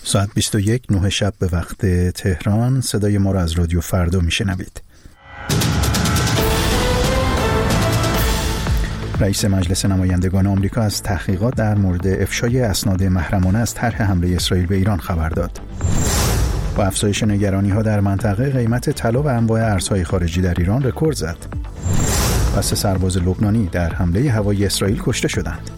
ساعت 21:09 شب به وقت تهران. صدای ما را از رادیو فردا میشنوید. رئیس مجلس نمایندگان آمریکا از تحقیقات در مورد افشای اسناد محرمانه از طرح حمله اسرائیل به ایران خبر داد. با افزایش نگرانی‌ها در منطقه، قیمت طلا و انواع ارزهای خارجی در ایران رکورد زد. و 3 سرباز لبنانی در حمله هوایی اسرائیل کشته شدند.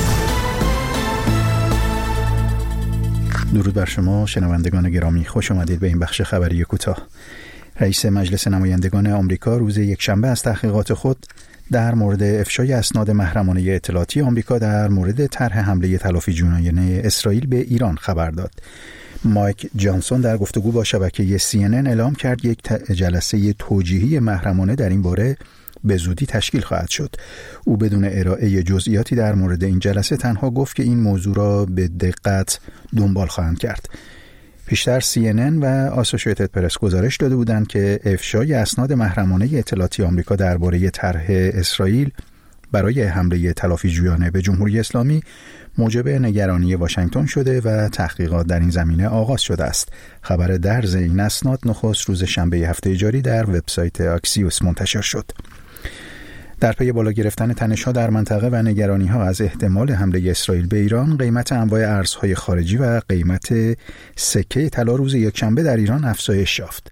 درود بر شما شنوندگان گرامی، خوش آمدید به این بخش خبری کوتاه. رئیس مجلس نمایندگان آمریکا روز یکشنبه از تحقیقات خود در مورد افشای اسناد محرمانه اطلاعاتی آمریکا در مورد طرح حمله تلافی جنایانه اسرائیل به ایران خبر داد. مایک جانسون در گفتگو با شبکه CNN اعلام کرد یک جلسه توجیهی محرمانه در این باره به زودی تشکیل خواهد شد. او بدون ارائه جزئیاتی در مورد این جلسه تنها گفت که این موضوع را به دقت دنبال خواهند کرد. پیشتر CNN و آسوشییتد پرس گزارش داده بودند که افشای اسناد محرمانه اطلاعاتی آمریکا درباره طرح اسرائیل برای حمله تلافیجویانه به جمهوری اسلامی موجب نگرانی واشنگتن شده و تحقیقات در این زمینه آغاز شده است. خبر درز این اسناد نخست روز شنبه هفته جاری در وبسایت اکسیوس منتشر شد. در پی بالا گرفتن تنش‌ها در منطقه و نگرانی‌ها از احتمال حمله اسرائیل به ایران، قیمت انواع ارزهای خارجی و قیمت سکه طلا روز یکشنبه در ایران افزایش یافت.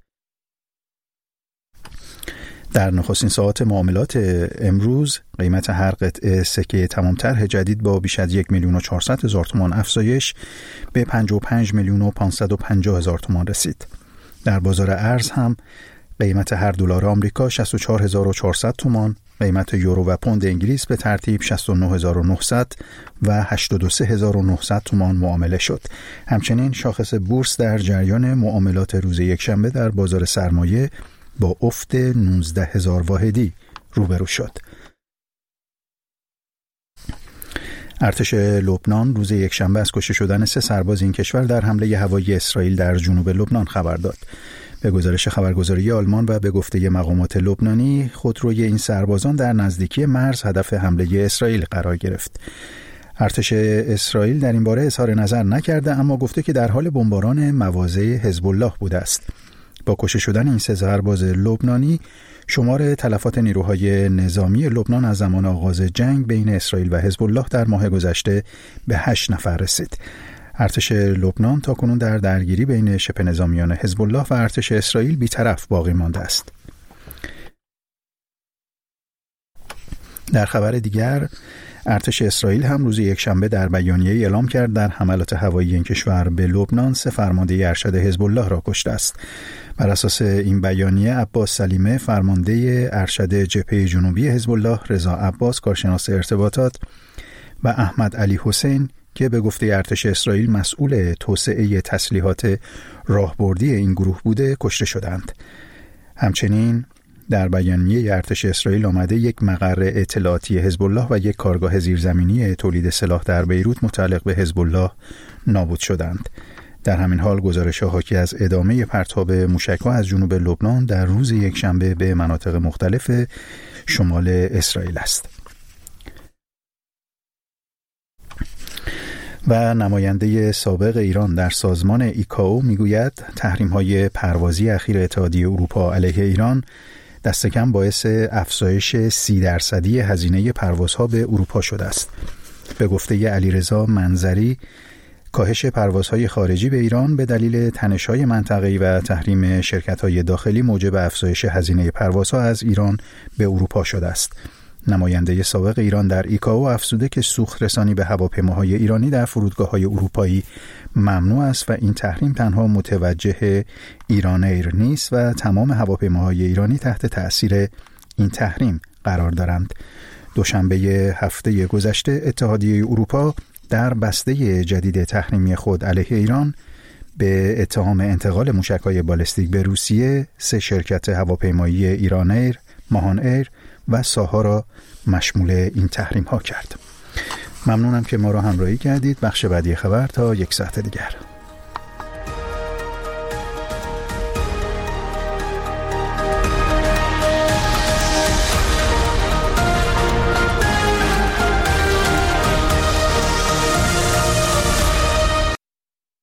در نخستین ساعات معاملات امروز قیمت هر قطعه سکه تمام طرح جدید با بیش از 1,400,000 تومان افزایش به 55,550,000 تومان رسید. در بازار ارز هم قیمت هر دلار آمریکا 64,400 تومان، قیمت یورو و پوند انگلیس به ترتیب 69,900 و 83,900 تومان معامله شد. همچنین شاخص بورس در جریان معاملات روز یکشنبه در بازار سرمایه با افت 19,000 واحدی روبرو شد. ارتش لبنان روز یکشنبه از کشته شدن 3 سرباز این کشور در حمله هوایی اسرائیل در جنوب لبنان خبر داد. به گزارش خبرگزاری آلمان و به گفته مقامات لبنانی، خودروی این سربازان در نزدیکی مرز هدف حمله اسرائیل قرار گرفت. ارتش اسرائیل در این باره اظهار نظر نکرده، اما گفته که در حال بمباران مواضع حزب الله بوده است. با کشته شدن این 3 سرباز لبنانی، شمار تلفات نیروهای نظامی لبنان از زمان آغاز جنگ بین اسرائیل و حزب الله در ماه گذشته به 8 نفر رسید. ارتش لبنان تاکنون در درگیری بین شبه نظامیان حزب الله و ارتش اسرائیل بی‌طرف باقی مانده است. در خبر دیگر، ارتش اسرائیل هم روز یکشنبه در بیانیه‌ای اعلام کرد در حملات هوایی این کشور به لبنان 3 فرمانده ارشد حزب الله را کشته است. بر اساس این بیانیه، عباس سلیمه فرمانده ارشد جبهه جنوبی حزب الله، رضا عباس کارشناس ارتباطات و احمد علی حسین که به گفته ارتش اسرائیل مسئول توسعه تسلیحات راهبردی این گروه بوده کشته شدند. همچنین در بیانیه ارتش اسرائیل آمده یک مقر اطلاعاتی حزب الله و یک کارگاه زیرزمینی تولید سلاح در بیروت متعلق به حزب الله نابود شدند. در همین حال گزارش‌ها حاکی از ادامه پرتاب موشک‌ها از جنوب لبنان در روز یکشنبه به مناطق مختلف شمال اسرائیل است. و نماینده سابق ایران در سازمان ایکائو میگوید تحریم‌های پروازی اخیر اتحادیه اروپا علیه ایران دست کم باعث افزایش 30% هزینه پروازها به اروپا شده است. به گفته علیرضا منظری، کاهش پروازهای خارجی به ایران به دلیل تنش‌های منطقه‌ای و تحریم شرکت‌های داخلی موجب افزایش هزینه پروازها از ایران به اروپا شده است. نماینده سابق ایران در ایکائو افزوده که سوخت رسانی به هواپیماهای ایرانی در فرودگاه‌های اروپایی ممنوع است و این تحریم تنها متوجه ایران ایر نیست و تمام هواپیماهای ایرانی تحت تأثیر این تحریم قرار دارند. دوشنبه هفته گذشته اتحادیه اروپا در بسته جدید تحریمی خود علیه ایران به اتهام انتقال موشک‌های بالستیک به روسیه 3 شرکت هواپیمایی ایران ایر، ماهان ایر و ساها را مشمول این تحریم ها کرد. ممنونم که ما را همراهی کردید. بخش بعدی خبر تا 1 ساعت دیگر.